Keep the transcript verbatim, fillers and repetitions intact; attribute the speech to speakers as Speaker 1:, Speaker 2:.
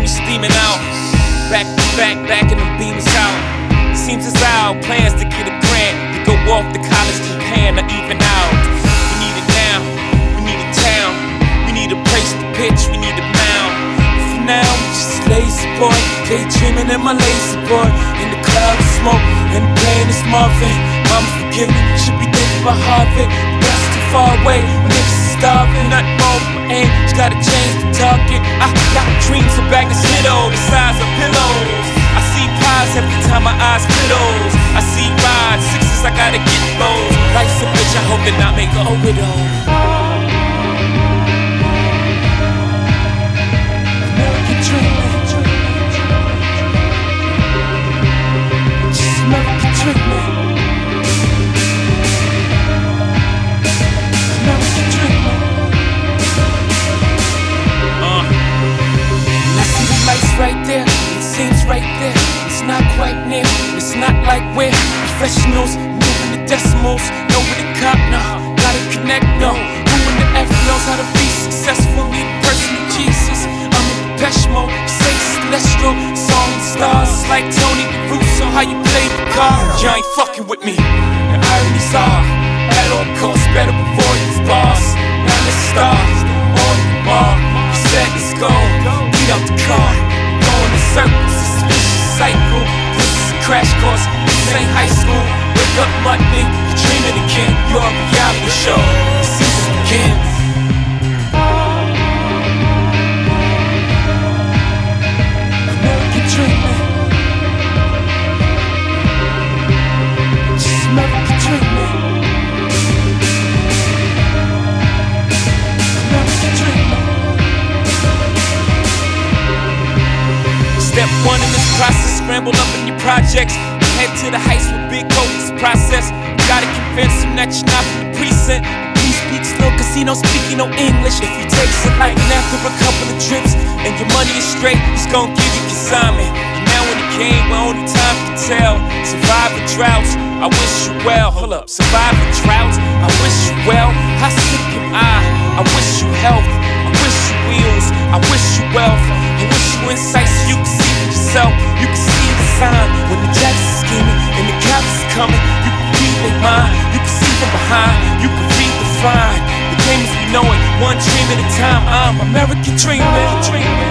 Speaker 1: steaming out. Back to back, back in the beamers out. Seems as our plans to get a grant to go off to college to Japan or even out. We need it now, we need a town, we need a place to pitch, we need a mound. But for now, we just lazy boy, daydreaming in my lazy boy. In the cloud of smoke, and the pain is Marvin. Mama forgive me, should be thinking about Harvard. That's too far away, niggas are starving. Nothing wrong with my aim, just gotta change the target. I got dreams of bagging Skittles the size of pillows. I see pies every time my eyes close. I see rides, sixes, I gotta get those. Life's a bitch, I hope to not make her a widow. American dream, just American dream. American dream. Uh, I see the lights right there. Seems right there, it's not quite near. It's not like we're professionals, moving the decimals. Know where to cop now, gotta connect, no. Who in the F knows how to be successful? Need a person of Jesus. I'm in Depeche Mode, say celestial. Song stars like Tony DeRusso. How you play the cards? You ain't fucking with me. The ironies are, at all costs, better avoid these bars. Now let's start on the mark. You said let's go, get out the car. Circles, it's a vicious cycle. This is a crash course, this ain't high school. Wake up Monday, you're dreaming again. You're a reality show, the season begins. American dreaming, just American dreaming. American dreaming. Step one in this process, scramble up in your projects. Head to the heights with big goals, process. You gotta convince them that you're not from the precinct. He speaks no casino, speaking no English. If he takes it light and after a couple of trips and your money is straight, he's gonna give you consignment. And now in the game, where only time can tell. Surviving droughts, I wish you well. Hold up, surviving droughts, I wish you well. How sick am I? I wish you health. I wish you wheels, I wish you wealth. I wish you insight so you can see for yourself. You can see the sign when the jacks are scheming and the cops is coming. You can read their mind, you can see from behind, you can read the fine. The game as we know it, one dream at a time. I'm American dreaming, dreaming.